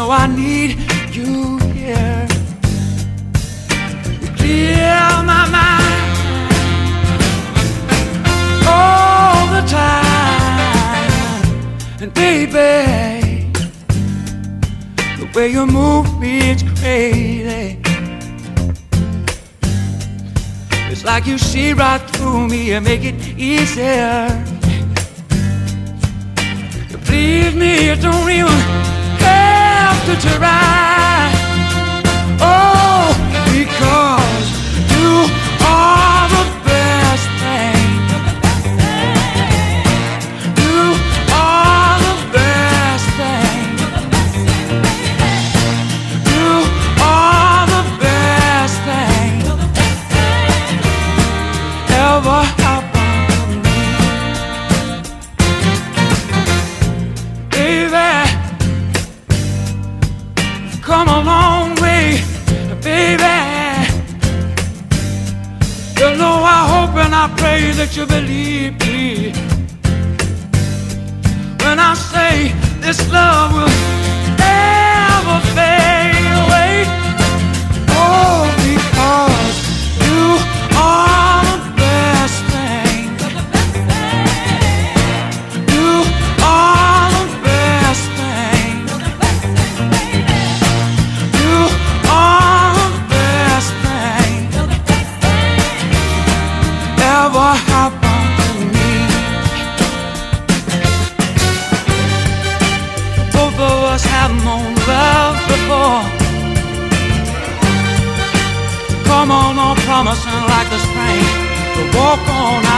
know I need you here. You clear my mind all the time. And baby, the way you move me, it's crazy. It's like you see right through me and make it easier. You please me, you don't even have to try. Oh, because you are the best thing. You are the best thing. You are the best thing ever happened to me. Baby, come a long way, baby. You know I hope and I pray that you believe me when I say this love will never fade away. Oh, because you are the best thing. You are the best thing. You are the best thing ever happened to me. Both of us have known love before. Come on, promising like the spring to walk on